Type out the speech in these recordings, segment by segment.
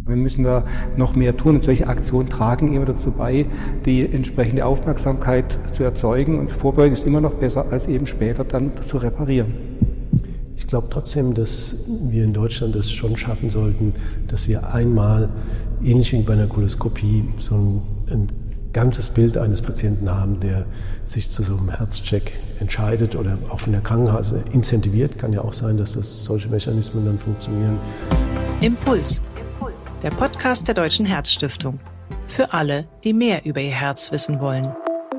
Wir müssen da noch mehr tun und solche Aktionen tragen immer dazu bei, die entsprechende Aufmerksamkeit zu erzeugen, und Vorbeugen ist immer noch besser, als eben später dann zu reparieren. Ich glaube trotzdem, dass wir in Deutschland es schon schaffen sollten, dass wir einmal, ähnlich wie bei einer Koloskopie, so ein ganzes Bild eines Patienten haben, der sich zu so einem Herzcheck entscheidet oder auch von der Krankenkasse incentiviert. Kann ja auch sein, dass das solche Mechanismen dann funktionieren. Impuls, der Podcast der Deutschen Herzstiftung. Für alle, die mehr über ihr Herz wissen wollen.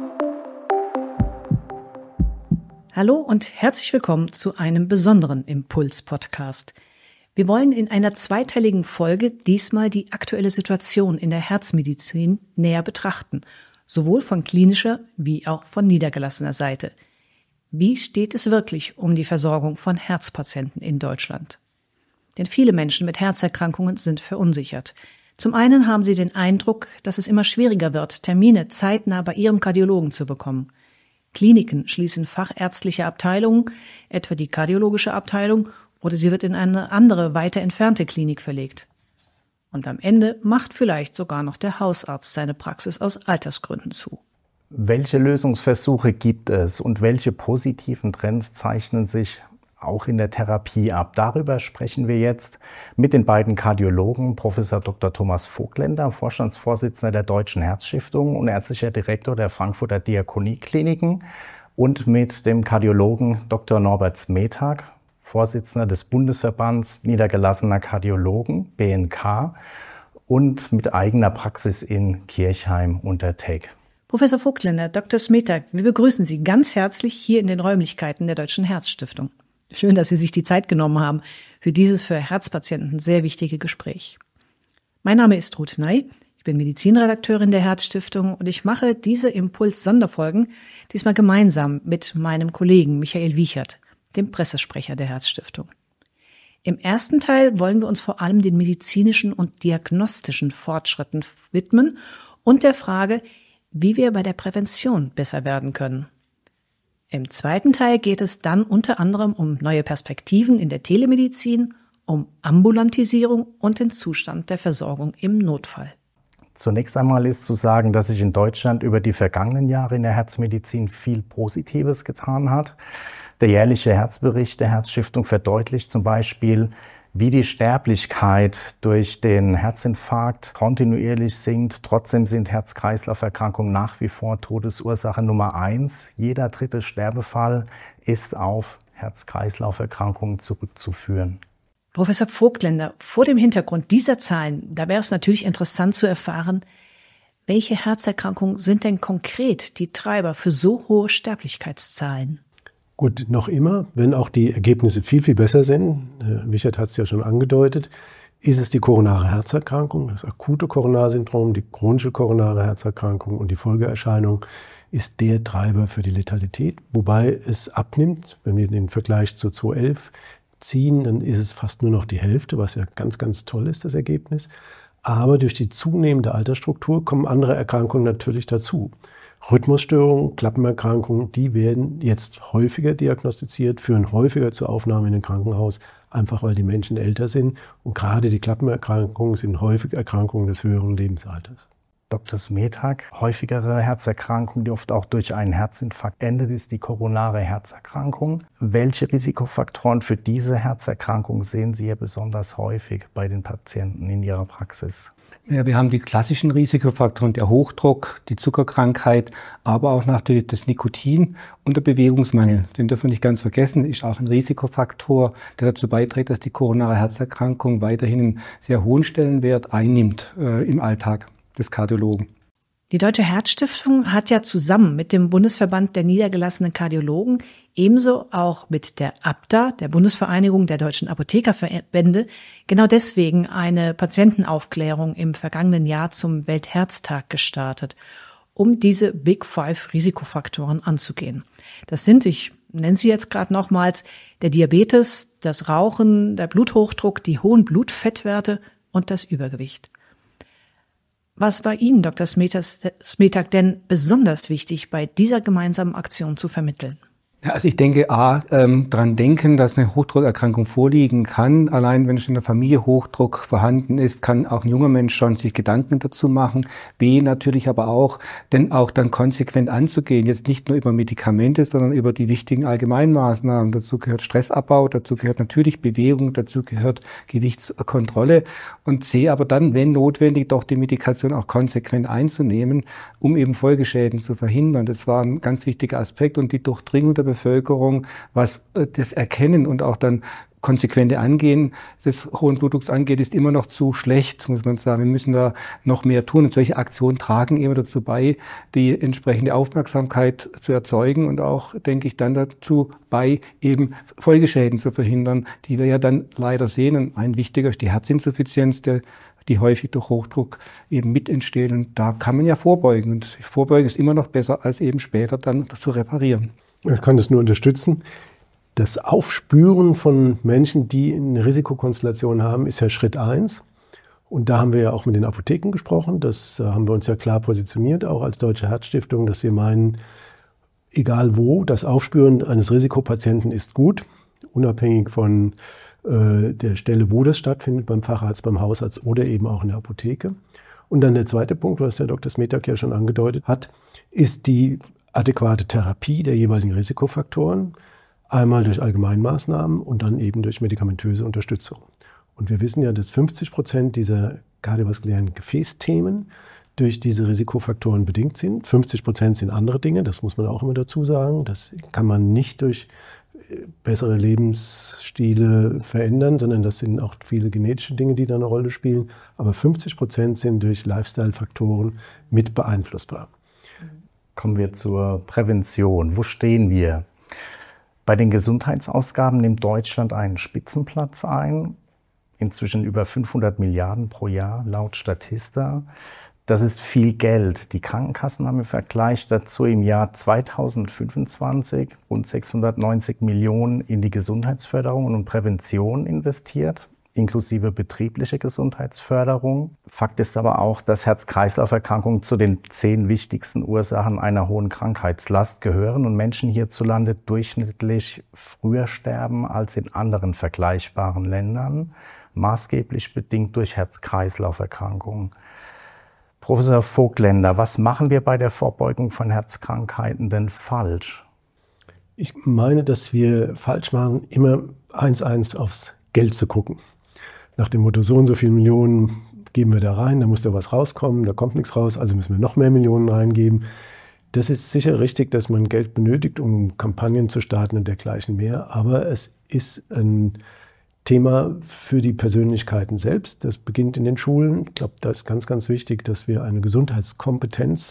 Hallo und herzlich willkommen zu einem besonderen Impuls-Podcast. Wir wollen in einer zweiteiligen Folge diesmal die aktuelle Situation in der Herzmedizin näher betrachten, sowohl von klinischer wie auch von niedergelassener Seite. Wie steht es wirklich um die Versorgung von Herzpatienten in Deutschland? Denn viele Menschen mit Herzerkrankungen sind verunsichert. Zum einen haben sie den Eindruck, dass es immer schwieriger wird, Termine zeitnah bei ihrem Kardiologen zu bekommen. Kliniken schließen fachärztliche Abteilungen, etwa die kardiologische Abteilung, oder sie wird in eine andere, weiter entfernte Klinik verlegt. Und am Ende macht vielleicht sogar noch der Hausarzt seine Praxis aus Altersgründen zu. Welche Lösungsversuche gibt es und welche positiven Trends zeichnen sich auch in der Therapie ab? Darüber sprechen wir jetzt mit den beiden Kardiologen, Professor Dr. Thomas Vogtländer, Vorstandsvorsitzender der Deutschen Herzstiftung und ärztlicher Direktor der Frankfurter Diakoniekliniken, und mit dem Kardiologen Dr. Norbert Smetag, Vorsitzender des Bundesverbands niedergelassener Kardiologen, BNK, und mit eigener Praxis in Kirchheim unter Teck. Professor Vogtländer, Dr. Smetag, wir begrüßen Sie ganz herzlich hier in den Räumlichkeiten der Deutschen Herzstiftung. Schön, dass Sie sich die Zeit genommen haben für dieses für Herzpatienten sehr wichtige Gespräch. Mein Name ist Ruth Ney, ich bin Medizinredakteurin der Herzstiftung und ich mache diese Impuls-Sonderfolgen diesmal gemeinsam mit meinem Kollegen Michael Wiechert, dem Pressesprecher der Herzstiftung. Im ersten Teil wollen wir uns vor allem den medizinischen und diagnostischen Fortschritten widmen und der Frage, wie wir bei der Prävention besser werden können. Im zweiten Teil geht es dann unter anderem um neue Perspektiven in der Telemedizin, um Ambulantisierung und den Zustand der Versorgung im Notfall. Zunächst einmal ist zu sagen, dass sich in Deutschland über die vergangenen Jahre in der Herzmedizin viel Positives getan hat. Der jährliche Herzbericht der Herzstiftung verdeutlicht zum Beispiel, wie die Sterblichkeit durch den Herzinfarkt kontinuierlich sinkt. Trotzdem sind Herz-Kreislauf-Erkrankungen nach wie vor Todesursache Nummer 1. Jeder dritte Sterbefall ist auf Herz-Kreislauf-Erkrankungen zurückzuführen. Professor Vogtländer, vor dem Hintergrund dieser Zahlen, da wäre es natürlich interessant zu erfahren, welche Herzerkrankungen sind denn konkret die Treiber für so hohe Sterblichkeitszahlen? Gut, noch immer, wenn auch die Ergebnisse viel, viel besser sind, Herr Wiechert hat es ja schon angedeutet, ist es die koronare Herzerkrankung, das akute Koronarsyndrom, die chronische koronare Herzerkrankung, und die Folgeerscheinung ist der Treiber für die Letalität, wobei es abnimmt. Wenn wir den Vergleich zu 2011 ziehen, dann ist es fast nur noch die Hälfte, was ja ganz, ganz toll ist, das Ergebnis. Aber durch die zunehmende Altersstruktur kommen andere Erkrankungen natürlich dazu. Rhythmusstörungen, Klappenerkrankungen, die werden jetzt häufiger diagnostiziert, führen häufiger zur Aufnahme in ein Krankenhaus, einfach weil die Menschen älter sind. Und gerade die Klappenerkrankungen sind häufig Erkrankungen des höheren Lebensalters. Dr. Smetag, häufigere Herzerkrankungen, die oft auch durch einen Herzinfarkt endet, ist die koronare Herzerkrankung. Welche Risikofaktoren für diese Herzerkrankung sehen Sie hier besonders häufig bei den Patienten in Ihrer Praxis? Ja, wir haben die klassischen Risikofaktoren, der Hochdruck, die Zuckerkrankheit, aber auch natürlich das Nikotin und der Bewegungsmangel. Den dürfen wir nicht ganz vergessen, ist auch ein Risikofaktor, der dazu beiträgt, dass die koronare Herzerkrankung weiterhin einen sehr hohen Stellenwert einnimmt im Alltag des Kardiologen. Die Deutsche Herzstiftung hat ja zusammen mit dem Bundesverband der niedergelassenen Kardiologen, ebenso auch mit der ABDA, der Bundesvereinigung der deutschen Apothekerverbände, genau deswegen eine Patientenaufklärung im vergangenen Jahr zum Weltherztag gestartet, um diese Big Five Risikofaktoren anzugehen. Das sind, ich nenne sie jetzt gerade nochmals, der Diabetes, das Rauchen, der Bluthochdruck, die hohen Blutfettwerte und das Übergewicht. Was war Ihnen, Dr. Smetag, denn besonders wichtig, bei dieser gemeinsamen Aktion zu vermitteln? Ja, also ich denke, dran denken, dass eine Hochdruckerkrankung vorliegen kann. Allein wenn schon in der Familie Hochdruck vorhanden ist, kann auch ein junger Mensch schon sich Gedanken dazu machen. B, natürlich aber auch, denn auch dann konsequent anzugehen. Jetzt nicht nur über Medikamente, sondern über die wichtigen Allgemeinmaßnahmen. Dazu gehört Stressabbau, dazu gehört natürlich Bewegung, dazu gehört Gewichtskontrolle. Und C, aber dann, wenn notwendig, doch die Medikation auch konsequent einzunehmen, um eben Folgeschäden zu verhindern. Das war ein ganz wichtiger Aspekt und die Durchdringung der Bevölkerung, was das Erkennen und auch dann konsequente Angehen des hohen Blutdrucks angeht, ist immer noch zu schlecht, muss man sagen. Wir müssen da noch mehr tun. Und solche Aktionen tragen immer dazu bei, die entsprechende Aufmerksamkeit zu erzeugen und auch, denke ich, dann dazu bei, eben Folgeschäden zu verhindern, die wir ja dann leider sehen. Und ein wichtiger ist die Herzinsuffizienz, die häufig durch Hochdruck eben mit entsteht. Und da kann man ja vorbeugen. Und vorbeugen ist immer noch besser, als eben später dann zu reparieren. Ich kann das nur unterstützen. Das Aufspüren von Menschen, die eine Risikokonstellation haben, ist ja Schritt 1. Und da haben wir ja auch mit den Apotheken gesprochen. Das haben wir uns ja klar positioniert, auch als Deutsche Herzstiftung, dass wir meinen, egal wo, das Aufspüren eines Risikopatienten ist gut, unabhängig von der Stelle, wo das stattfindet, beim Facharzt, beim Hausarzt oder eben auch in der Apotheke. Und dann der zweite Punkt, was der Dr. Smetak ja schon angedeutet hat, ist die adäquate Therapie der jeweiligen Risikofaktoren, einmal durch Allgemeinmaßnahmen und dann eben durch medikamentöse Unterstützung. Und wir wissen ja, dass 50% dieser kardiovaskulären Gefäßthemen durch diese Risikofaktoren bedingt sind. 50% sind andere Dinge, das muss man auch immer dazu sagen. Das kann man nicht durch bessere Lebensstile verändern, sondern das sind auch viele genetische Dinge, die da eine Rolle spielen. Aber 50% sind durch Lifestyle-Faktoren mit beeinflussbar. Kommen wir zur Prävention. Wo stehen wir? Bei den Gesundheitsausgaben nimmt Deutschland einen Spitzenplatz ein. Inzwischen über 500 Milliarden pro Jahr laut Statista. Das ist viel Geld. Die Krankenkassen haben im Vergleich dazu im Jahr 2025 rund 690 Millionen in die Gesundheitsförderung und Prävention investiert, inklusive betriebliche Gesundheitsförderung. Fakt ist aber auch, dass Herz-Kreislauf-Erkrankungen zu den 10 wichtigsten Ursachen einer hohen Krankheitslast gehören und Menschen hierzulande durchschnittlich früher sterben als in anderen vergleichbaren Ländern, maßgeblich bedingt durch Herz-Kreislauf-Erkrankungen. Professor Vogtländer, was machen wir bei der Vorbeugung von Herzkrankheiten denn falsch? Ich meine, dass wir falsch machen, immer 1:1 aufs Geld zu gucken. Nach dem Motto, so und so viele Millionen geben wir da rein, da muss da was rauskommen, da kommt nichts raus, also müssen wir noch mehr Millionen reingeben. Das ist sicher richtig, dass man Geld benötigt, um Kampagnen zu starten und dergleichen mehr, aber es ist ein Thema für die Persönlichkeiten selbst. Das beginnt in den Schulen. Ich glaube, da ist ganz, ganz wichtig, dass wir eine Gesundheitskompetenz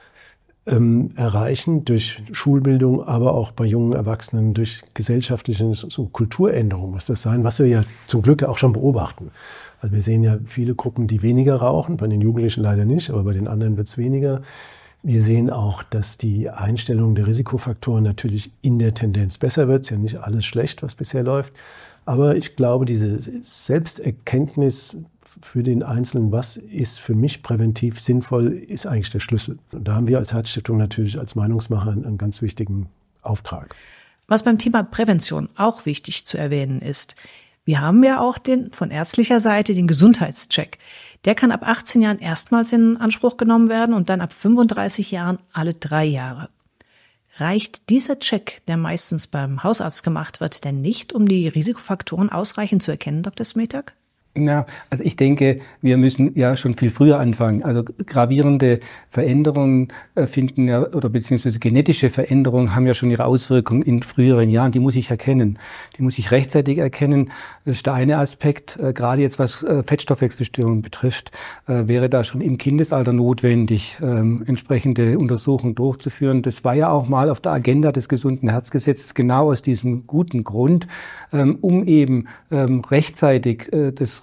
erreichen durch Schulbildung, aber auch bei jungen Erwachsenen durch gesellschaftliche Kulturänderung muss das sein, was wir ja zum Glück auch schon beobachten. Also wir sehen ja viele Gruppen, die weniger rauchen, bei den Jugendlichen leider nicht, aber bei den anderen wird es weniger. Wir sehen auch, dass die Einstellung der Risikofaktoren natürlich in der Tendenz besser wird. Es ist ja nicht alles schlecht, was bisher läuft. Aber ich glaube, diese Selbsterkenntnis für den Einzelnen, was ist für mich präventiv sinnvoll, ist eigentlich der Schlüssel. Und da haben wir als Herzstiftung natürlich als Meinungsmacher einen ganz wichtigen Auftrag. Was beim Thema Prävention auch wichtig zu erwähnen ist, wir haben ja auch von ärztlicher Seite den Gesundheitscheck. Der kann ab 18 Jahren erstmals in Anspruch genommen werden und dann ab 35 Jahren alle 3 Jahre. Reicht dieser Check, der meistens beim Hausarzt gemacht wird, denn nicht, um die Risikofaktoren ausreichend zu erkennen, Dr. Smetak? Ja, also ich denke, wir müssen ja schon viel früher anfangen. Also gravierende Veränderungen finden ja, oder beziehungsweise genetische Veränderungen haben ja schon ihre Auswirkungen in früheren Jahren. Die muss ich erkennen. Die muss ich rechtzeitig erkennen. Das ist der eine Aspekt. Gerade jetzt, was Fettstoffwechselstörungen betrifft, wäre da schon im Kindesalter notwendig, entsprechende Untersuchungen durchzuführen. Das war ja auch mal auf der Agenda des gesunden Herzgesetzes genau aus diesem guten Grund, um eben rechtzeitig das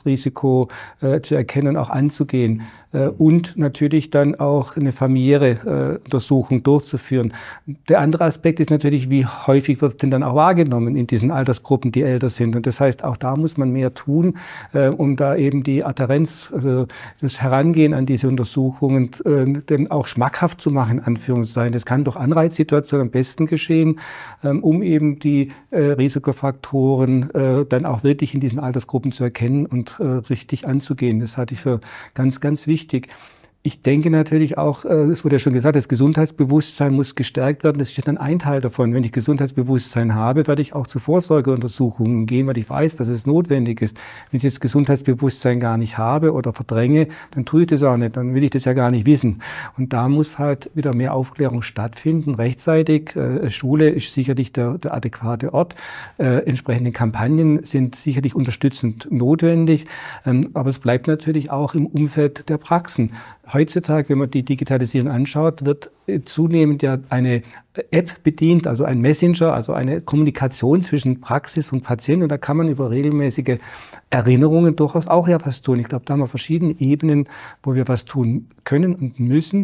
das Risiko zu erkennen, auch anzugehen. Und natürlich dann auch eine familiäre Untersuchung durchzuführen. Der andere Aspekt ist natürlich, wie häufig wird es denn dann auch wahrgenommen in diesen Altersgruppen, die älter sind. Und das heißt, auch da muss man mehr tun, um da eben die Adhärenz, das Herangehen an diese Untersuchungen dann auch schmackhaft zu machen, in Anführungszeichen. Das kann durch Anreizsituationen am besten geschehen, um eben die Risikofaktoren dann auch wirklich in diesen Altersgruppen zu erkennen und richtig anzugehen. Das halte ich für ganz, ganz wichtig. Ich denke natürlich auch, es wurde ja schon gesagt, das Gesundheitsbewusstsein muss gestärkt werden. Das ist dann ein Teil davon. Wenn ich Gesundheitsbewusstsein habe, werde ich auch zu Vorsorgeuntersuchungen gehen, weil ich weiß, dass es notwendig ist. Wenn ich das Gesundheitsbewusstsein gar nicht habe oder verdränge, dann tue ich das auch nicht. Dann will ich das ja gar nicht wissen. Und da muss halt wieder mehr Aufklärung stattfinden, rechtzeitig. Schule ist sicherlich der adäquate Ort. Entsprechende Kampagnen sind sicherlich unterstützend notwendig. Aber es bleibt natürlich auch im Umfeld der Praxen. Heutzutage, wenn man die Digitalisierung anschaut, wird zunehmend ja eine App bedient, also ein Messenger, also eine Kommunikation zwischen Praxis und Patienten. Und da kann man über regelmäßige Erinnerungen durchaus auch ja was tun. Ich glaube, da haben wir verschiedene Ebenen, wo wir was tun können und müssen.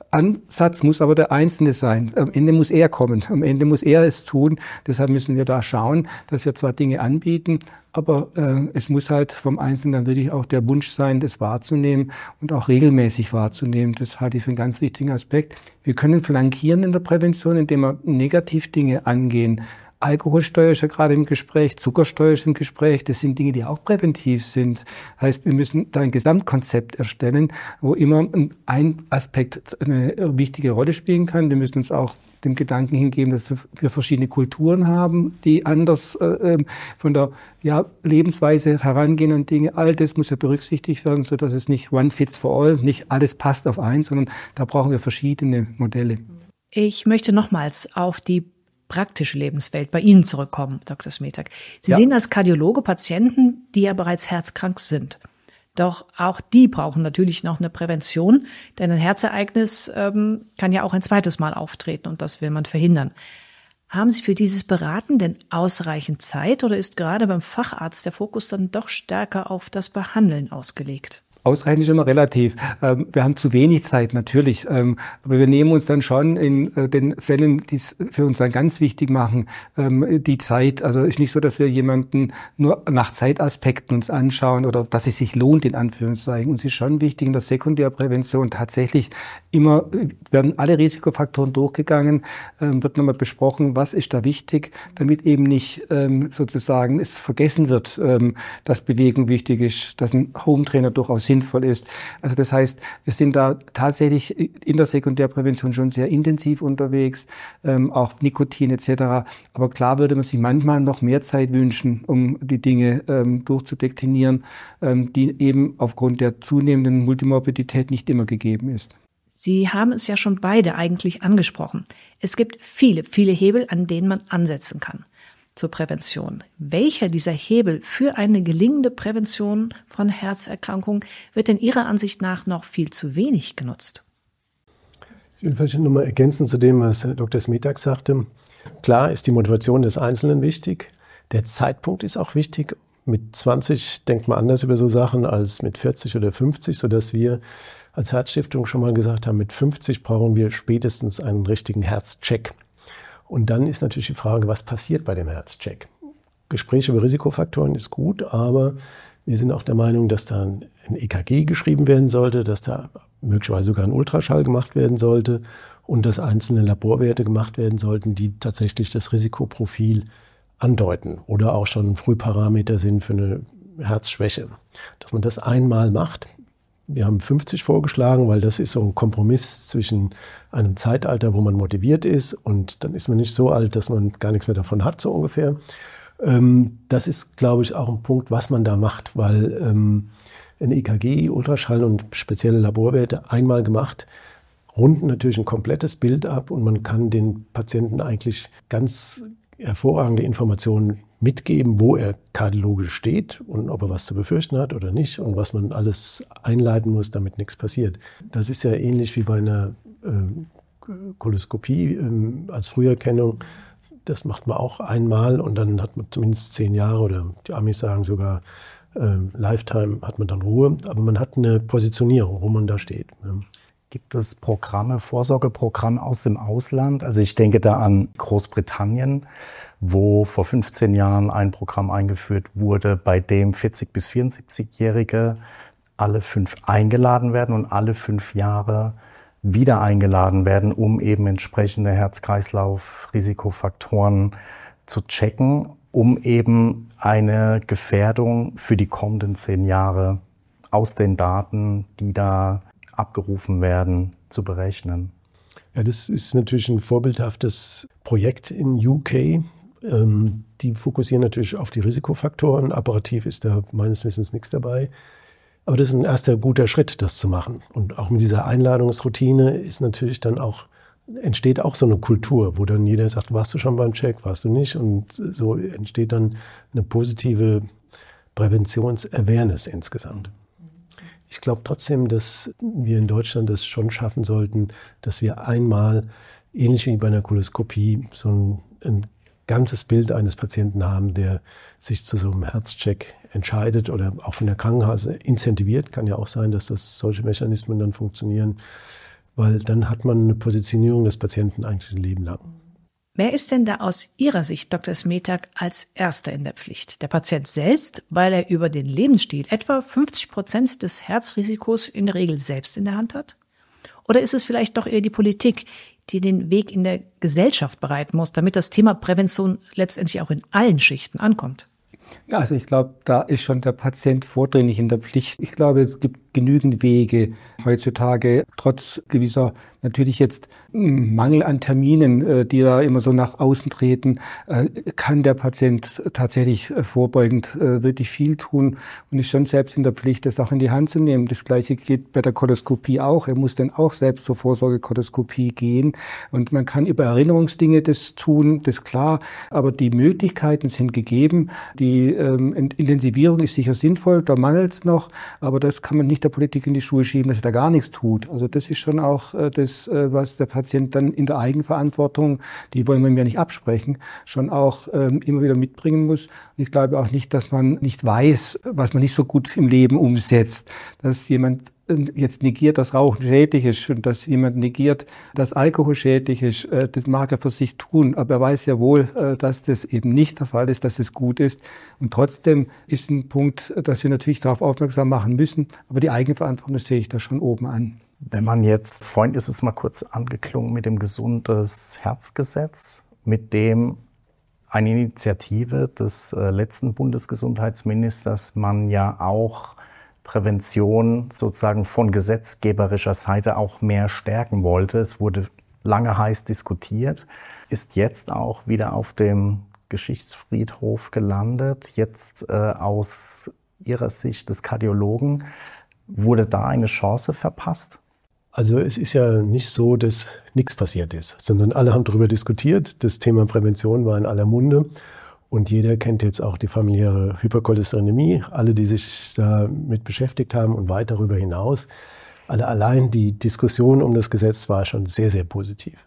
Ansatz muss aber der Einzelne sein. Am Ende muss er kommen. Am Ende muss er es tun. Deshalb müssen wir da schauen, dass wir zwar Dinge anbieten, aber es muss halt vom Einzelnen dann wirklich auch der Wunsch sein, das wahrzunehmen und auch regelmäßig wahrzunehmen. Das halte ich für einen ganz wichtigen Aspekt. Wir können flankieren in der Prävention, indem wir Negativdinge angehen. Alkoholsteuer ist ja gerade im Gespräch, Zuckersteuer ist im Gespräch. Das sind Dinge, die auch präventiv sind. Heißt, wir müssen da ein Gesamtkonzept erstellen, wo immer ein Aspekt eine wichtige Rolle spielen kann. Wir müssen uns auch dem Gedanken hingeben, dass wir verschiedene Kulturen haben, die anders von der Lebensweise herangehen an Dinge. All das muss ja berücksichtigt werden, so dass es nicht one fits for all, nicht alles passt auf eins, sondern da brauchen wir verschiedene Modelle. Ich möchte nochmals auf die praktische Lebenswelt bei Ihnen zurückkommen, Dr. Smetak. Sie sehen als Kardiologe Patienten, die ja bereits herzkrank sind. Doch auch die brauchen natürlich noch eine Prävention, denn ein Herzereignis kann ja auch ein zweites Mal auftreten und das will man verhindern. Haben Sie für dieses Beraten denn ausreichend Zeit oder ist gerade beim Facharzt der Fokus dann doch stärker auf das Behandeln ausgelegt? Ausreichend ist immer relativ. Wir haben zu wenig Zeit, natürlich. Aber wir nehmen uns dann schon in den Fällen, die es für uns dann ganz wichtig machen, die Zeit. Also ist nicht so, dass wir jemanden nur nach Zeitaspekten uns anschauen oder dass es sich lohnt, in Anführungszeichen. Uns ist schon wichtig in der Sekundärprävention tatsächlich immer, werden alle Risikofaktoren durchgegangen, wird nochmal besprochen, was ist da wichtig, damit eben nicht sozusagen es vergessen wird, dass Bewegung wichtig ist, dass ein Hometrainer durchaus sinnvoll ist. Also das heißt, wir sind da tatsächlich in der Sekundärprävention schon sehr intensiv unterwegs, auch Nikotin etc. Aber klar würde man sich manchmal noch mehr Zeit wünschen, um die Dinge durchzudeklinieren, die eben aufgrund der zunehmenden Multimorbidität nicht immer gegeben ist. Sie haben es ja schon beide eigentlich angesprochen. Es gibt viele, viele Hebel, an denen man ansetzen kann zur Prävention. Welcher dieser Hebel für eine gelingende Prävention von Herzerkrankungen wird denn Ihrer Ansicht nach noch viel zu wenig genutzt? Ich will vielleicht nochmal ergänzen zu dem, was Dr. Smetak sagte. Klar ist die Motivation des Einzelnen wichtig. Der Zeitpunkt ist auch wichtig. Mit 20 denkt man anders über so Sachen als mit 40 oder 50, sodass wir als Herzstiftung schon mal gesagt haben, mit 50 brauchen wir spätestens einen richtigen Herzcheck. Und dann ist natürlich die Frage, was passiert bei dem Herzcheck? Gespräche über Risikofaktoren ist gut, aber wir sind auch der Meinung, dass da ein EKG geschrieben werden sollte, dass da möglicherweise sogar ein Ultraschall gemacht werden sollte und dass einzelne Laborwerte gemacht werden sollten, die tatsächlich das Risikoprofil andeuten oder auch schon Frühparameter sind für eine Herzschwäche. Dass man das einmal macht. Wir haben 50 vorgeschlagen, weil das ist so ein Kompromiss zwischen einem Zeitalter, wo man motiviert ist und dann ist man nicht so alt, dass man gar nichts mehr davon hat, so ungefähr. Das ist, glaube ich, auch ein Punkt, was man da macht, weil ein EKG, Ultraschall und spezielle Laborwerte einmal gemacht, runden natürlich ein komplettes Bild ab und man kann den Patienten eigentlich ganz hervorragende Informationen mitgeben, wo er kardiologisch steht und ob er was zu befürchten hat oder nicht und was man alles einleiten muss, damit nichts passiert. Das ist ja ähnlich wie bei einer Koloskopie als Früherkennung. Das macht man auch einmal und dann hat man zumindest 10 Jahre oder die Amis sagen sogar Lifetime hat man dann Ruhe, aber man hat eine Positionierung, wo man da steht. Gibt es Programme, Vorsorgeprogramme aus dem Ausland? Also ich denke da an Großbritannien, wo vor 15 Jahren ein Programm eingeführt wurde, bei dem 40- bis 74-Jährige alle 5 eingeladen werden und alle 5 Jahre wieder eingeladen werden, um eben entsprechende Herz-Kreislauf-Risikofaktoren zu checken, um eben eine Gefährdung für die kommenden 10 Jahre aus den Daten, die da abgerufen werden, zu berechnen. Ja, das ist natürlich ein vorbildhaftes Projekt in UK. Die fokussieren natürlich auf die Risikofaktoren. Apparativ ist da meines Wissens nichts dabei. Aber das ist ein erster guter Schritt, das zu machen. Und auch mit dieser Einladungsroutine ist natürlich dann auch, entsteht auch so eine Kultur, wo dann jeder sagt, warst du schon beim Check, warst du nicht? Und so entsteht dann eine positive Präventions-Awareness insgesamt. Ich glaube trotzdem, dass wir in Deutschland das schon schaffen sollten, dass wir einmal, ähnlich wie bei einer Koloskopie, so ein ganzes Bild eines Patienten haben, der sich zu so einem Herzcheck entscheidet oder auch von der Krankenkasse incentiviert. Kann ja auch sein, dass das solche Mechanismen dann funktionieren, weil dann hat man eine Positionierung des Patienten eigentlich ein Leben lang. Wer ist denn da aus Ihrer Sicht, Dr. Smetak, als Erster in der Pflicht? Der Patient selbst, weil er über den Lebensstil etwa 50% des Herzrisikos in der Regel selbst in der Hand hat? Oder ist es vielleicht doch eher die Politik, die den Weg in der Gesellschaft bereiten muss, damit das Thema Prävention letztendlich auch in allen Schichten ankommt? Ja, also ich glaube, da ist schon der Patient vordringlich in der Pflicht. Ich glaube, es gibt genügend Wege heutzutage, trotz gewisser natürlich jetzt Mangel an Terminen, die da immer so nach außen treten, kann der Patient tatsächlich vorbeugend wirklich viel tun und ist schon selbst in der Pflicht, das auch in die Hand zu nehmen. Das Gleiche geht bei der Koloskopie auch. Er muss dann auch selbst zur Vorsorgekoloskopie gehen und man kann über Erinnerungsdinge das tun, das ist klar, aber die Möglichkeiten sind gegeben. Die Intensivierung ist sicher sinnvoll, da mangelt es noch, aber das kann man nicht der Politik in die Schuhe schieben, dass er da gar nichts tut. Also das ist schon auch das, was der Patient dann in der Eigenverantwortung, die wollen wir ihm ja nicht absprechen, schon auch immer wieder mitbringen muss. Und ich glaube auch nicht, dass man nicht weiß, was man nicht so gut im Leben umsetzt, dass jemand jetzt negiert, dass Rauchen schädlich ist und dass jemand negiert, dass Alkohol schädlich ist, das mag er für sich tun, aber er weiß ja wohl, dass das eben nicht der Fall ist, dass es gut ist. Und trotzdem ist ein Punkt, dass wir natürlich darauf aufmerksam machen müssen, aber die Eigenverantwortung sehe ich da schon oben an. Wenn man jetzt, vorhin ist es mal kurz angeklungen mit dem Gesundes Herzgesetz, mit dem eine Initiative des letzten Bundesgesundheitsministers man ja auch Prävention sozusagen von gesetzgeberischer Seite auch mehr stärken wollte. Es wurde lange heiß diskutiert, ist jetzt auch wieder auf dem Geschichtsfriedhof gelandet. Jetzt aus Ihrer Sicht des Kardiologen, wurde da eine Chance verpasst? Also es ist ja nicht so, dass nichts passiert ist, sondern alle haben darüber diskutiert. Das Thema Prävention war in aller Munde. Und jeder kennt jetzt auch die familiäre Hypercholesterinämie. Alle, die sich damit beschäftigt haben und weit darüber hinaus. Allein die Diskussion um das Gesetz war schon sehr, sehr positiv.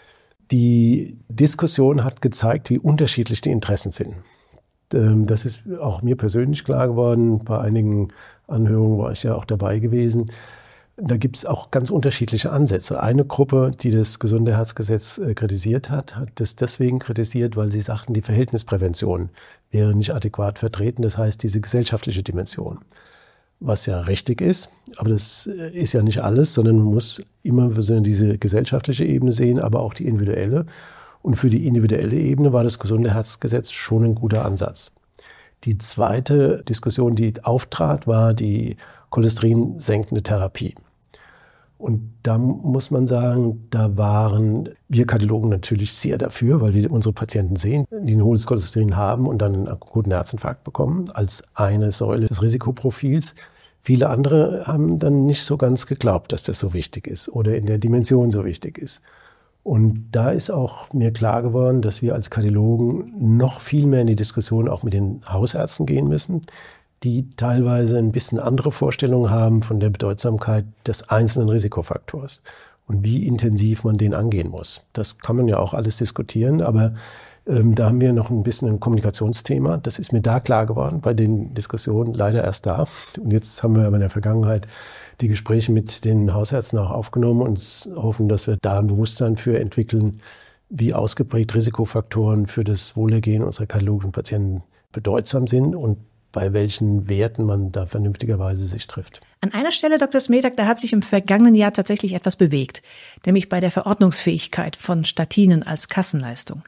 Die Diskussion hat gezeigt, wie unterschiedlich die Interessen sind. Das ist auch mir persönlich klar geworden. Bei einigen Anhörungen war ich ja auch dabei gewesen. Da gibt es auch ganz unterschiedliche Ansätze. Eine Gruppe, die das gesunde Herzgesetz kritisiert hat, hat das deswegen kritisiert, weil sie sagten, die Verhältnisprävention wäre nicht adäquat vertreten. Das heißt, diese gesellschaftliche Dimension. Was ja richtig ist, aber das ist ja nicht alles, sondern man muss immer diese gesellschaftliche Ebene sehen, aber auch die individuelle. Und für die individuelle Ebene war das gesunde Herzgesetz schon ein guter Ansatz. Die zweite Diskussion, die auftrat, war die cholesterinsenkende Therapie. Und da muss man sagen, da waren wir Kardiologen natürlich sehr dafür, weil wir unsere Patienten sehen, die ein hohes Cholesterin haben und dann einen akuten Herzinfarkt bekommen, als eine Säule des Risikoprofils. Viele andere haben dann nicht so ganz geglaubt, dass das so wichtig ist oder in der Dimension so wichtig ist. Und da ist auch mir klar geworden, dass wir als Kardiologen noch viel mehr in die Diskussion auch mit den Hausärzten gehen müssen, die teilweise ein bisschen andere Vorstellungen haben von der Bedeutsamkeit des einzelnen Risikofaktors und wie intensiv man den angehen muss. Das kann man ja auch alles diskutieren, aber Da haben wir noch ein bisschen ein Kommunikationsthema. Das ist mir da klar geworden, bei den Diskussionen leider erst da. Und jetzt haben wir aber in der Vergangenheit die Gespräche mit den Hausärzten auch aufgenommen und hoffen, dass wir da ein Bewusstsein für entwickeln, wie ausgeprägt Risikofaktoren für das Wohlergehen unserer kardiologischen Patienten bedeutsam sind und bei welchen Werten man da vernünftigerweise sich trifft. An einer Stelle, Dr. Smetak, da hat sich im vergangenen Jahr tatsächlich etwas bewegt, nämlich bei der Verordnungsfähigkeit von Statinen als Kassenleistung.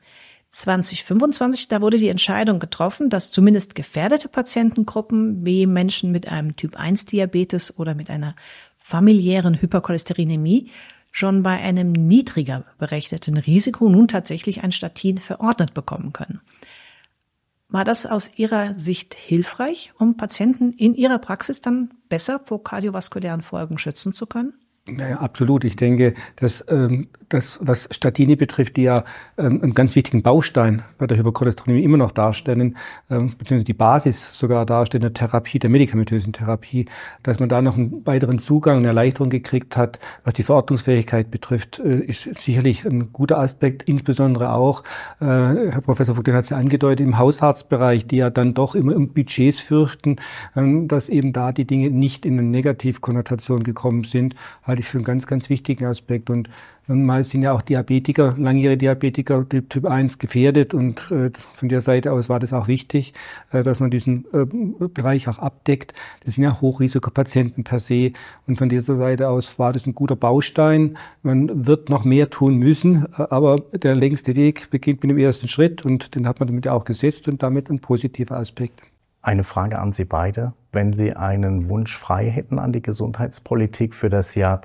2025, da wurde die Entscheidung getroffen, dass zumindest gefährdete Patientengruppen wie Menschen mit einem Typ-1-Diabetes oder mit einer familiären Hypercholesterinämie schon bei einem niedriger berechneten Risiko nun tatsächlich ein Statin verordnet bekommen können. War das aus Ihrer Sicht hilfreich, um Patienten in Ihrer Praxis dann besser vor kardiovaskulären Folgen schützen zu können? Naja, absolut. Ich denke, dass das, was Statine betrifft, die ja einen ganz wichtigen Baustein bei der Hypercholesterinämie immer noch darstellen, beziehungsweise die Basis sogar darstellen der Therapie, der medikamentösen Therapie, dass man da noch einen weiteren Zugang, eine Erleichterung gekriegt hat, was die Verordnungsfähigkeit betrifft, ist sicherlich ein guter Aspekt, insbesondere auch, Herr Professor Vogt hat es ja angedeutet, im Hausarztbereich, die ja dann doch immer um Budgets fürchten, dass eben da die Dinge nicht in eine Negativkonnotation gekommen sind, halte ich für einen ganz, ganz wichtigen Aspekt. Und mal sind ja auch Diabetiker, langjährige Diabetiker, Typ 1 gefährdet und von der Seite aus war das auch wichtig, dass man diesen Bereich auch abdeckt. Das sind ja Hochrisikopatienten per se und von dieser Seite aus war das ein guter Baustein. Man wird noch mehr tun müssen, aber der längste Weg beginnt mit dem ersten Schritt und den hat man damit auch gesetzt und damit ein positiver Aspekt. Eine Frage an Sie beide. Wenn Sie einen Wunsch frei hätten an die Gesundheitspolitik für das Jahr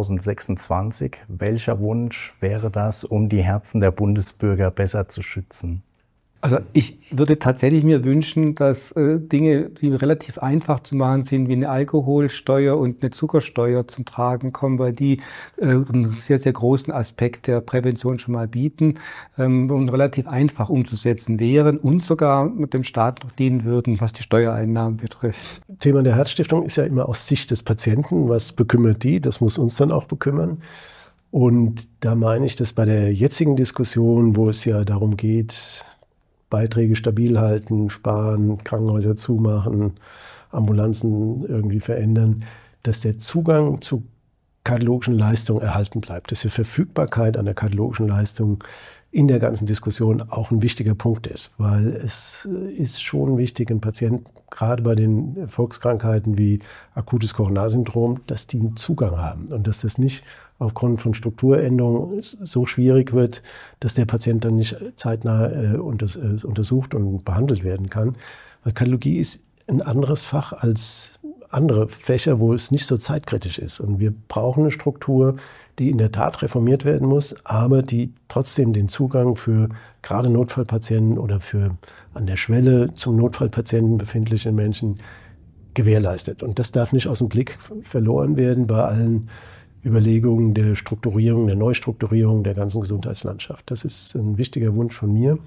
2026, welcher Wunsch wäre das, um die Herzen der Bundesbürger besser zu schützen? Also ich würde tatsächlich mir wünschen, dass Dinge, die relativ einfach zu machen sind, wie eine Alkoholsteuer und eine Zuckersteuer zum Tragen kommen, weil die einen sehr, sehr großen Aspekt der Prävention schon mal bieten und relativ einfach umzusetzen wären und sogar mit dem Staat noch dienen würden, was die Steuereinnahmen betrifft. Thema der Herzstiftung ist ja immer aus Sicht des Patienten. Was bekümmert die? Das muss uns dann auch bekümmern. Und da meine ich, dass bei der jetzigen Diskussion, wo es ja darum geht, Beiträge stabil halten, sparen, Krankenhäuser zumachen, Ambulanzen irgendwie verändern, dass der Zugang zu kardiologischen Leistungen erhalten bleibt, dass die Verfügbarkeit an der kardiologischen Leistung in der ganzen Diskussion auch ein wichtiger Punkt ist, weil es ist schon wichtig, ein Patient, gerade bei den Volkskrankheiten wie akutes Koronarsyndrom, dass die einen Zugang haben und dass das nicht aufgrund von Strukturänderungen so schwierig wird, dass der Patient dann nicht zeitnah untersucht und behandelt werden kann. Weil Kardiologie ist ein anderes Fach als andere Fächer, wo es nicht so zeitkritisch ist. Und wir brauchen eine Struktur, die in der Tat reformiert werden muss, aber die trotzdem den Zugang für gerade Notfallpatienten oder für an der Schwelle zum Notfallpatienten befindliche Menschen gewährleistet. Und das darf nicht aus dem Blick verloren werden bei allen Überlegungen der Strukturierung, der Neustrukturierung der ganzen Gesundheitslandschaft. Das ist ein wichtiger Wunsch von mir,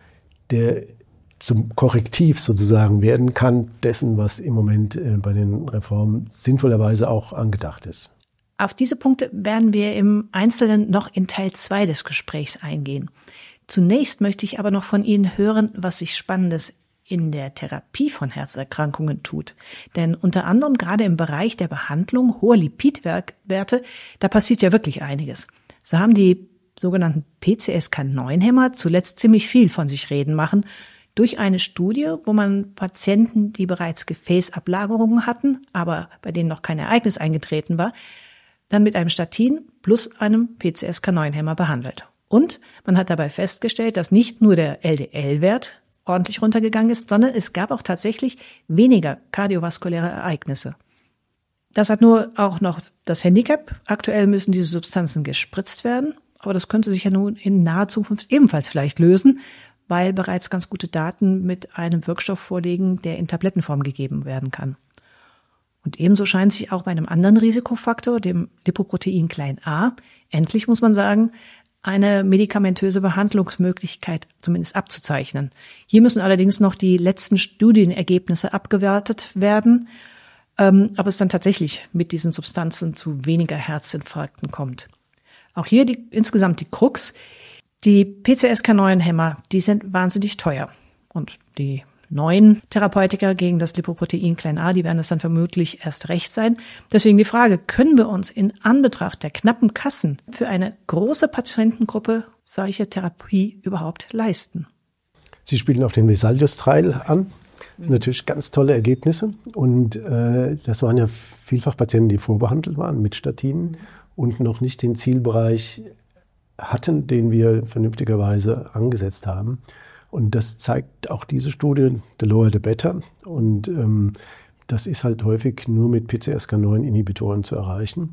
der zum Korrektiv sozusagen werden kann dessen, was im Moment bei den Reformen sinnvollerweise auch angedacht ist. Auf diese Punkte werden wir im Einzelnen noch in Teil 2 des Gesprächs eingehen. Zunächst möchte ich aber noch von Ihnen hören, was sich Spannendes in der Therapie von Herzerkrankungen tut. Denn unter anderem gerade im Bereich der Behandlung hoher Lipidwerte, da passiert ja wirklich einiges. So haben die sogenannten PCSK9-Hämmer zuletzt ziemlich viel von sich reden machen, durch eine Studie, wo man Patienten, die bereits Gefäßablagerungen hatten, aber bei denen noch kein Ereignis eingetreten war, dann mit einem Statin plus einem PCSK9-Hämmer behandelt. Und man hat dabei festgestellt, dass nicht nur der LDL-Wert ordentlich runtergegangen ist, sondern es gab auch tatsächlich weniger kardiovaskuläre Ereignisse. Das hat nur auch noch das Handicap. Aktuell müssen diese Substanzen gespritzt werden, aber das könnte sich ja nun in naher Zukunft ebenfalls vielleicht lösen, weil bereits ganz gute Daten mit einem Wirkstoff vorliegen, der in Tablettenform gegeben werden kann. Und ebenso scheint sich auch bei einem anderen Risikofaktor, dem Lipoprotein a, endlich muss man sagen, eine medikamentöse Behandlungsmöglichkeit zumindest abzuzeichnen. Hier müssen allerdings noch die letzten Studienergebnisse abgewertet werden, ob es dann tatsächlich mit diesen Substanzen zu weniger Herzinfarkten kommt. Auch hier insgesamt die Krux. Die PCSK9-Hämmer, die sind wahnsinnig teuer. Und die neuen Therapeutika gegen das Lipoprotein a, die werden es dann vermutlich erst recht sein. Deswegen die Frage, können wir uns in Anbetracht der knappen Kassen für eine große Patientengruppe solche Therapie überhaupt leisten? Sie spielen auf den Vesalius-Trial an. Das sind natürlich ganz tolle Ergebnisse. Und das waren ja vielfach Patienten, die vorbehandelt waren mit Statinen und noch nicht den Zielbereich hatten, den wir vernünftigerweise angesetzt haben. Und das zeigt auch diese Studie, the lower the better. Und das ist halt häufig nur mit PCSK9-Inhibitoren zu erreichen.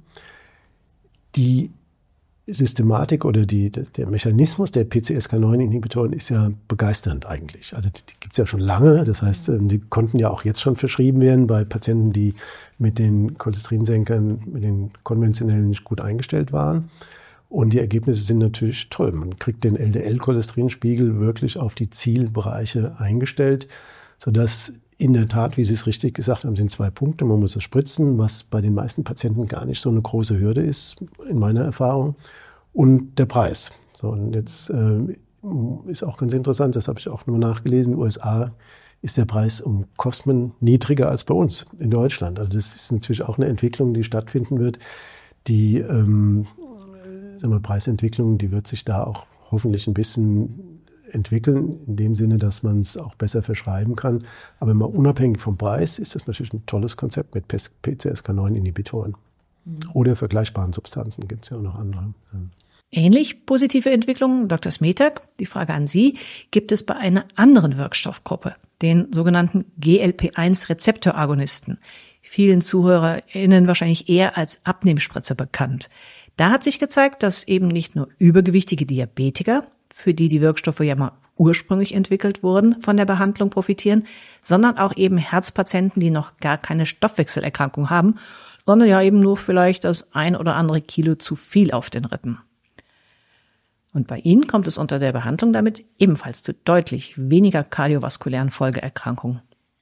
Die Systematik oder der Mechanismus der PCSK9-Inhibitoren ist ja begeisternd eigentlich. Also die gibt es ja schon lange. Das heißt, die konnten ja auch jetzt schon verschrieben werden bei Patienten, die mit den Cholesterinsenkern, mit den konventionellen nicht gut eingestellt waren. Und die Ergebnisse sind natürlich toll. Man kriegt den LDL-Cholesterinspiegel wirklich auf die Zielbereiche eingestellt, sodass in der Tat, wie Sie es richtig gesagt haben, sind 2 Punkte. Man muss es spritzen, was bei den meisten Patienten gar nicht so eine große Hürde ist, in meiner Erfahrung. Und der Preis. So, und jetzt ist auch ganz interessant, das habe ich auch nur nachgelesen, in den USA ist der Preis um Kosmen niedriger als bei uns in Deutschland. Also das ist natürlich auch eine Entwicklung, die stattfinden wird, die Preisentwicklung, die wird sich da auch hoffentlich ein bisschen entwickeln, in dem Sinne, dass man es auch besser verschreiben kann. Aber mal unabhängig vom Preis ist das natürlich ein tolles Konzept mit PCSK9-Inhibitoren. Oder vergleichbaren Substanzen, gibt es ja auch noch andere. Ähnlich positive Entwicklungen, Dr. Smetak, die Frage an Sie, gibt es bei einer anderen Wirkstoffgruppe, den sogenannten GLP-1-Rezeptoragonisten. Vielen ZuhörerInnen wahrscheinlich eher als Abnehmspritze bekannt. Da hat sich gezeigt, dass eben nicht nur übergewichtige Diabetiker, für die Wirkstoffe ja mal ursprünglich entwickelt wurden, von der Behandlung profitieren, sondern auch eben Herzpatienten, die noch gar keine Stoffwechselerkrankung haben, sondern ja eben nur vielleicht das 1 oder andere Kilo zu viel auf den Rippen. Und bei ihnen kommt es unter der Behandlung damit ebenfalls zu deutlich weniger kardiovaskulären Folgeerkrankungen.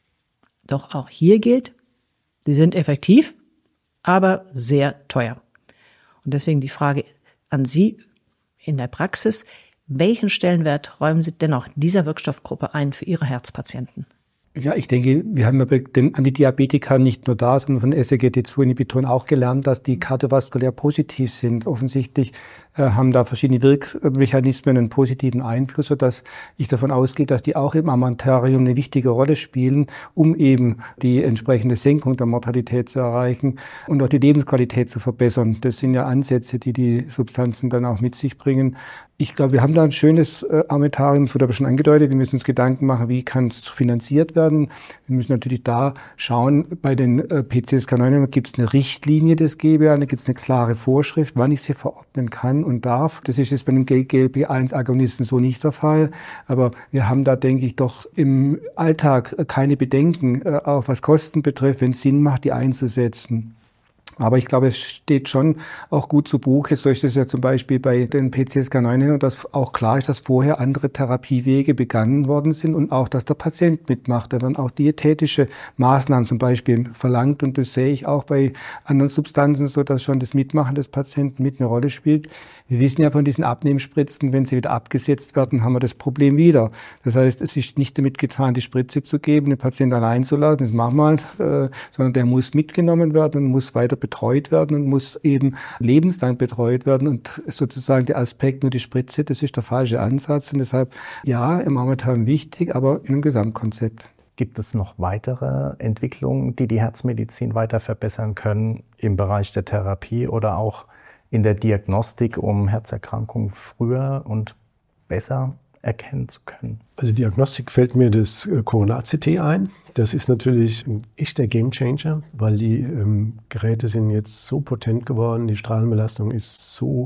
Doch auch hier gilt, sie sind effektiv, aber sehr teuer. Und deswegen die Frage an Sie in der Praxis, welchen Stellenwert räumen Sie dennoch dieser Wirkstoffgruppe ein für Ihre Herzpatienten? Ja, ich denke, wir haben ja bei den Antidiabetika nicht nur da, sondern von SGLT2-Inhibitoren auch gelernt, dass die kardiovaskulär positiv sind. Offensichtlich haben da verschiedene Wirkmechanismen einen positiven Einfluss, sodass ich davon ausgehe, dass die auch im Armamentarium eine wichtige Rolle spielen, um eben die entsprechende Senkung der Mortalität zu erreichen und auch die Lebensqualität zu verbessern. Das sind ja Ansätze, die die Substanzen dann auch mit sich bringen. Ich glaube, wir haben da ein schönes Armamentarium, das wurde aber schon angedeutet. Wir müssen uns Gedanken machen, wie kann es finanziert werden. Wir müssen natürlich da schauen, bei den PCSK9 gibt es eine Richtlinie des GBA, da gibt es eine klare Vorschrift, wann ich sie verordnen kann und darf. Das ist jetzt bei den GLP-1-Agonisten so nicht der Fall. Aber wir haben da, denke ich, doch im Alltag keine Bedenken, auch was Kosten betrifft, wenn es Sinn macht, die einzusetzen. Aber ich glaube, es steht schon auch gut zu Buche. So ist es ja zum Beispiel bei den PCSK9, dass auch klar ist, dass vorher andere Therapiewege begangen worden sind und auch, dass der Patient mitmacht, der dann auch diätetische Maßnahmen zum Beispiel verlangt. Und das sehe ich auch bei anderen Substanzen so, dass schon das Mitmachen des Patienten mit eine Rolle spielt. Wir wissen ja von diesen Abnehmspritzen, wenn sie wieder abgesetzt werden, haben wir das Problem wieder. Das heißt, es ist nicht damit getan, die Spritze zu geben, den Patienten allein zu lassen, das machen wir halt, sondern der muss mitgenommen werden und muss weiter betreut werden und muss eben lebenslang betreut werden. Und sozusagen der Aspekt nur die Spritze, das ist der falsche Ansatz. Und deshalb, ja, im Armamentarium wichtig, aber in einem Gesamtkonzept. Gibt es noch weitere Entwicklungen, die die Herzmedizin weiter verbessern können im Bereich der Therapie oder auch in der Diagnostik, um Herzerkrankungen früher und besser erkennen zu können? Also Diagnostik fällt mir das Coronar-CT ein. Das ist natürlich ein echter Gamechanger, weil die Geräte sind jetzt so potent geworden, die Strahlenbelastung ist so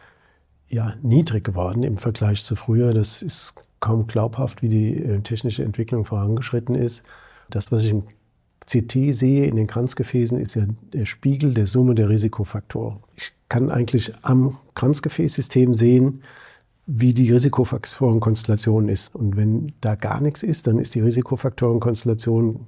niedrig geworden im Vergleich zu früher. Das ist kaum glaubhaft, wie die technische Entwicklung vorangeschritten ist. Das, was ich im CT sehe in den Kranzgefäßen, ist ja der Spiegel der Summe der Risikofaktoren. Ich kann eigentlich am Kranzgefäßsystem sehen, wie die Risikofaktorenkonstellation ist. Und wenn da gar nichts ist, dann ist die Risikofaktorenkonstellation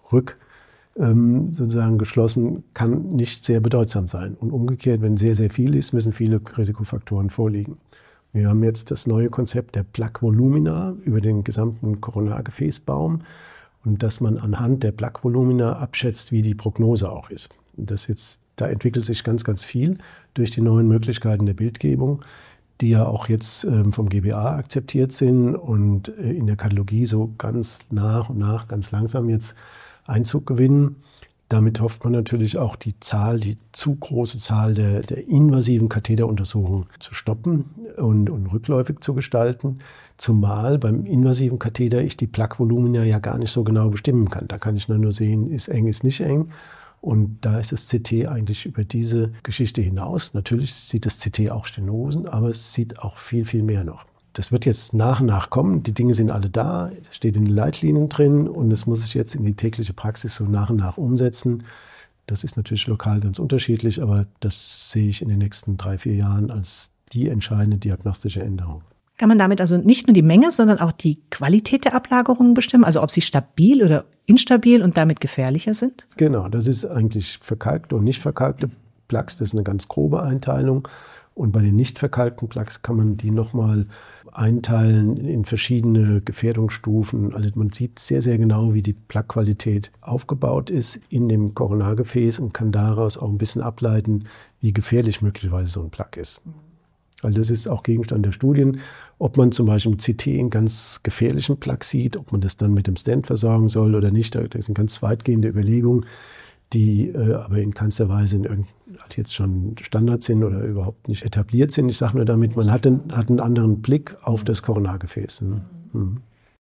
sozusagen geschlossen, kann nicht sehr bedeutsam sein. Und umgekehrt, wenn sehr, sehr viel ist, müssen viele Risikofaktoren vorliegen. Wir haben jetzt das neue Konzept der Plaque Volumina über den gesamten Koronargefäßbaum und dass man anhand der Plaque Volumina abschätzt, wie die Prognose auch ist. Da entwickelt sich ganz, ganz viel durch die neuen Möglichkeiten der Bildgebung, die ja auch jetzt vom GBA akzeptiert sind und in der Kardiologie so ganz nach und nach, ganz langsam jetzt Einzug gewinnen. Damit hofft man natürlich auch die zu große Zahl der invasiven Katheteruntersuchungen zu stoppen und rückläufig zu gestalten. Zumal beim invasiven Katheter ich die Plaque-Volumina ja gar nicht so genau bestimmen kann. Da kann ich nur sehen, ist eng, ist nicht eng. Und da ist das CT eigentlich über diese Geschichte hinaus. Natürlich sieht das CT auch Stenosen, aber es sieht auch viel, viel mehr noch. Das wird jetzt nach und nach kommen. Die Dinge sind alle da, das steht in den Leitlinien drin und es muss sich jetzt in die tägliche Praxis so nach und nach umsetzen. Das ist natürlich lokal ganz unterschiedlich, aber das sehe ich in den nächsten 3-4 Jahren als die entscheidende diagnostische Änderung. Kann man damit also nicht nur die Menge, sondern auch die Qualität der Ablagerungen bestimmen? Also ob sie stabil oder instabil und damit gefährlicher sind? Genau, das ist eigentlich verkalkte und nicht verkalkte Plaques. Das ist eine ganz grobe Einteilung. Und bei den nicht verkalkten Plaques kann man die nochmal einteilen in verschiedene Gefährdungsstufen. Also man sieht sehr, sehr genau, wie die Plaque-Qualität aufgebaut ist in dem Koronargefäß und kann daraus auch ein bisschen ableiten, wie gefährlich möglicherweise so ein Plaque ist. Weil das ist auch Gegenstand der Studien, ob man zum Beispiel im CT einen ganz gefährlichen Plaque sieht, ob man das dann mit dem Stent versorgen soll oder nicht. Das sind ganz weitgehende Überlegungen, die aber in keinster Weise jetzt schon Standard sind oder überhaupt nicht etabliert sind. Ich sage nur damit, man hat einen anderen Blick auf das Koronargefäß. Mhm.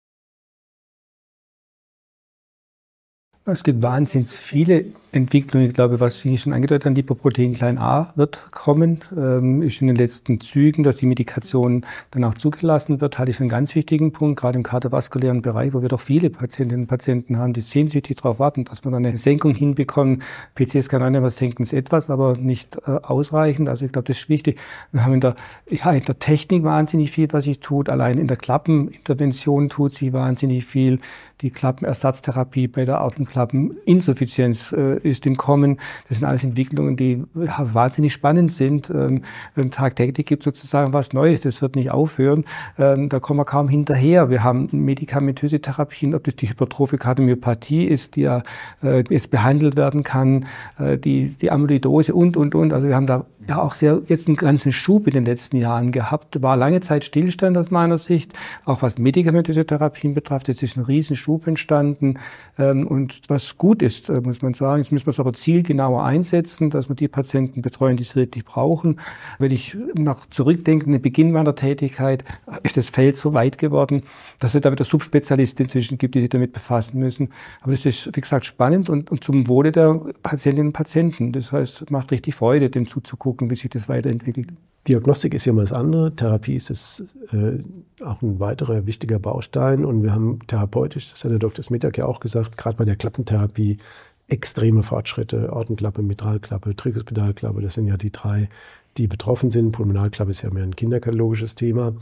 Es gibt wahnsinnig viele Entwicklungen. Ich glaube, was Sie schon angedeutet haben, Lipoprotein klein a wird kommen. Ist in den letzten Zügen, dass die Medikation danach zugelassen wird, halte ich für einen ganz wichtigen Punkt, gerade im kardiovaskulären Bereich, wo wir doch viele Patientinnen und Patienten haben, die sehnsüchtig darauf warten, dass wir dann eine Senkung hinbekommen. PCSK9 senken es etwas, aber nicht ausreichend. Also ich glaube, das ist wichtig. Wir haben in der Technik wahnsinnig viel, was sich tut. Allein in der Klappenintervention tut sich wahnsinnig viel. Die Klappenersatztherapie bei der Aortenklappeninsuffizienz ist im Kommen. Das sind alles Entwicklungen, die wahnsinnig spannend sind. Tagtäglich gibt es sozusagen was Neues. Das wird nicht aufhören. Da kommen wir kaum hinterher. Wir haben medikamentöse Therapien, ob das die hypertrophe Kardiomyopathie ist, die ja jetzt behandelt werden kann, die Amyloidose und. Also wir haben da ja auch jetzt einen ganzen Schub in den letzten Jahren gehabt. War lange Zeit Stillstand aus meiner Sicht, auch was medikamentöse Therapien betrifft. Jetzt ist ein Riesen-Schub entstanden und was gut ist, muss man sagen. Jetzt müssen wir es aber zielgenauer einsetzen, dass wir die Patienten betreuen, die es wirklich brauchen. Wenn ich zurückdenke, in den Beginn meiner Tätigkeit, ist das Feld so weit geworden, dass es da wieder Subspezialisten inzwischen gibt, die sich damit befassen müssen. Aber das ist, wie gesagt, spannend und zum Wohle der Patientinnen und Patienten. Das heißt, es macht richtig Freude, dem zuzugucken, wie sich das weiterentwickelt. Diagnostik ist ja mal das andere. Therapie ist auch ein weiterer wichtiger Baustein. Und wir haben therapeutisch, das hat der Dr. Smitak ja auch gesagt, gerade bei der Klappentherapie extreme Fortschritte. Aortenklappe, Mitralklappe, Tricuspidalklappe, das sind ja die 3, die betroffen sind. Pulmonalklappe ist ja mehr ein kinderkardiologisches Thema.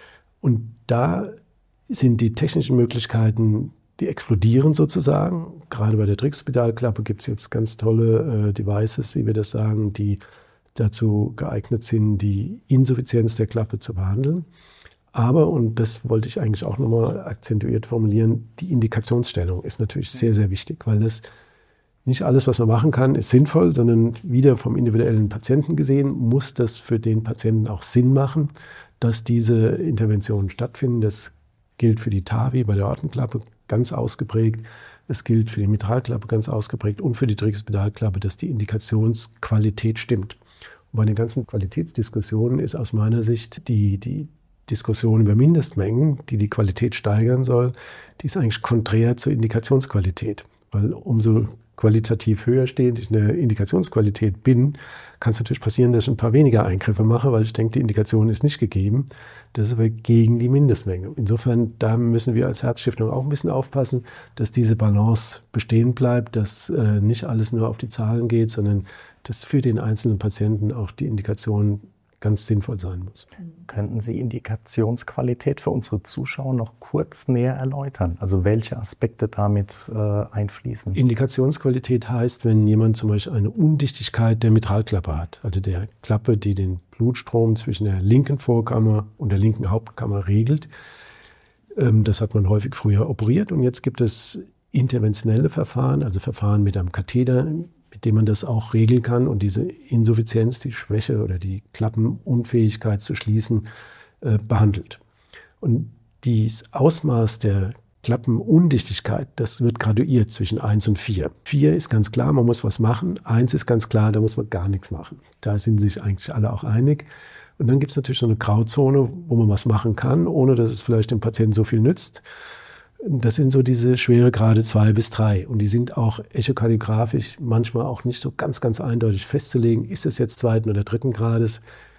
Und da sind die technischen Möglichkeiten, die explodieren sozusagen. Gerade bei der Tricuspidalklappe gibt es jetzt ganz tolle Devices, wie wir das sagen, die dazu geeignet sind, die Insuffizienz der Klappe zu behandeln. Aber, und das wollte ich eigentlich auch nochmal akzentuiert formulieren, die Indikationsstellung ist natürlich sehr, sehr wichtig, weil das nicht alles, was man machen kann, ist sinnvoll, sondern wieder vom individuellen Patienten gesehen, muss das für den Patienten auch Sinn machen, dass diese Interventionen stattfinden. Das gilt für die TAVI bei der Aortenklappe ganz ausgeprägt. Es gilt für die Mitralklappe ganz ausgeprägt und für die Tricuspidalklappe, dass die Indikationsqualität stimmt. Und bei den ganzen Qualitätsdiskussionen ist aus meiner Sicht die Diskussion über Mindestmengen, die Qualität steigern soll, die ist eigentlich konträr zur Indikationsqualität. Weil umso qualitativ höher stehend ich in der Indikationsqualität bin, kann es natürlich passieren, dass ich ein paar weniger Eingriffe mache, weil ich denke, die Indikation ist nicht gegeben. Das ist aber gegen die Mindestmenge. Insofern, da müssen wir als Herzstiftung auch ein bisschen aufpassen, dass diese Balance bestehen bleibt, dass nicht alles nur auf die Zahlen geht, sondern dass für den einzelnen Patienten auch die Indikation ganz sinnvoll sein muss. Könnten Sie Indikationsqualität für unsere Zuschauer noch kurz näher erläutern? Also welche Aspekte damit einfließen? Indikationsqualität heißt, wenn jemand zum Beispiel eine Undichtigkeit der Mitralklappe hat, also der Klappe, die den Blutstrom zwischen der linken Vorkammer und der linken Hauptkammer regelt. Das hat man häufig früher operiert und jetzt gibt es interventionelle Verfahren, also Verfahren mit einem Katheter, mit dem man das auch regeln kann und diese Insuffizienz, die Schwäche oder die Klappenunfähigkeit zu schließen, behandelt. Und dieses Ausmaß der Klappenundichtigkeit, das wird graduiert zwischen 1 und 4. 4 ist ganz klar, man muss was machen. 1 ist ganz klar, da muss man gar nichts machen. Da sind sich eigentlich alle auch einig. Und dann gibt es natürlich so eine Grauzone, wo man was machen kann, ohne dass es vielleicht dem Patienten so viel nützt. Das sind so diese Schweregrade 2 bis 3. Und die sind auch echokardiografisch manchmal auch nicht so ganz, ganz eindeutig festzulegen. Ist es jetzt 2. oder 3. Grades?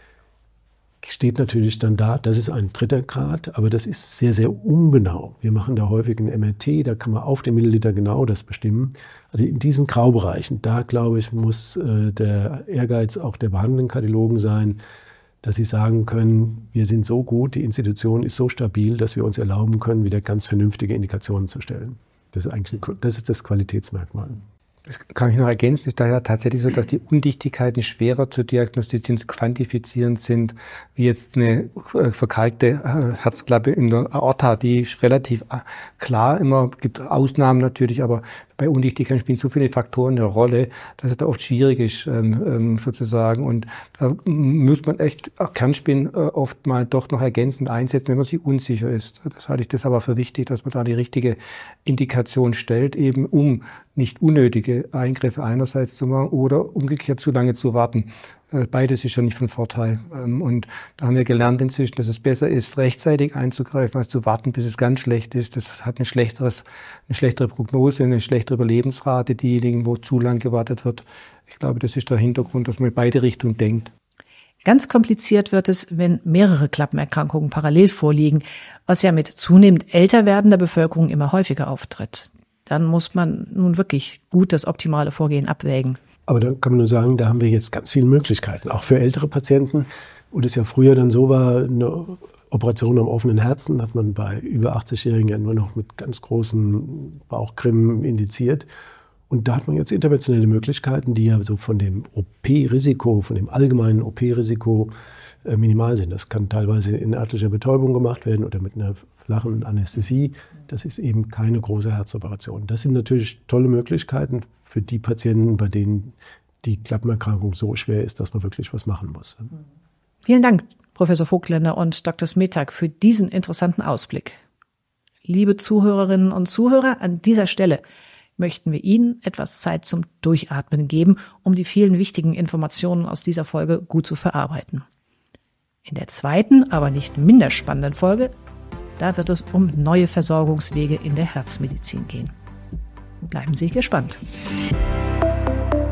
Steht natürlich dann da, das ist ein 3. Grad, aber das ist sehr, sehr ungenau. Wir machen da häufig ein MRT, da kann man auf den Milliliter genau das bestimmen. Also in diesen Graubereichen, da glaube ich, muss der Ehrgeiz auch der behandelnden Kardiologen sein, dass sie sagen können, wir sind so gut, die Institution ist so stabil, dass wir uns erlauben können, wieder ganz vernünftige Indikationen zu stellen. Das ist das Qualitätsmerkmal. Das kann ich noch ergänzen, ist daher tatsächlich so, dass die Undichtigkeiten schwerer zu diagnostizieren, zu quantifizieren sind, wie jetzt eine verkalkte Herzklappe in der Aorta, die ist relativ klar immer, gibt Ausnahmen natürlich, aber bei Undichtigkeiten spielen so viele Faktoren eine Rolle, dass es da oft schwierig ist, sozusagen. Und da muss man echt auch Kernspin oft mal doch noch ergänzend einsetzen, wenn man sich unsicher ist. Das halte ich das aber für wichtig, dass man da die richtige Indikation stellt, eben um nicht unnötige Eingriffe einerseits zu machen oder umgekehrt zu lange zu warten. Beides ist ja nicht von Vorteil. Und da haben wir gelernt inzwischen, dass es besser ist, rechtzeitig einzugreifen, als zu warten, bis es ganz schlecht ist. Das hat eine schlechtere Prognose, eine schlechtere Überlebensrate, diejenigen, wo zu lang gewartet wird. Ich glaube, das ist der Hintergrund, dass man in beide Richtungen denkt. Ganz kompliziert wird es, wenn mehrere Klappenerkrankungen parallel vorliegen, was ja mit zunehmend älter werdender Bevölkerung immer häufiger auftritt. Dann muss man nun wirklich gut das optimale Vorgehen abwägen. Aber da kann man nur sagen, da haben wir jetzt ganz viele Möglichkeiten, auch für ältere Patienten. Wo das ja früher dann so war, eine Operation am offenen Herzen hat man bei über 80-Jährigen ja nur noch mit ganz großen Bauchgrimmen indiziert. Und da hat man jetzt interventionelle Möglichkeiten, die ja so von dem OP-Risiko, von dem allgemeinen OP-Risiko minimal sind. Das kann teilweise in örtlicher Betäubung gemacht werden oder mit einer flachen Anästhesie. Das ist eben keine große Herzoperation. Das sind natürlich tolle Möglichkeiten für die Patienten, bei denen die Klappenerkrankung so schwer ist, dass man wirklich was machen muss. Vielen Dank, Professor Vogtländer und Dr. Smetak, für diesen interessanten Ausblick. Liebe Zuhörerinnen und Zuhörer, an dieser Stelle möchten wir Ihnen etwas Zeit zum Durchatmen geben, um die vielen wichtigen Informationen aus dieser Folge gut zu verarbeiten. In der zweiten, aber nicht minder spannenden Folge, da wird es um neue Versorgungswege in der Herzmedizin gehen. Bleiben Sie gespannt.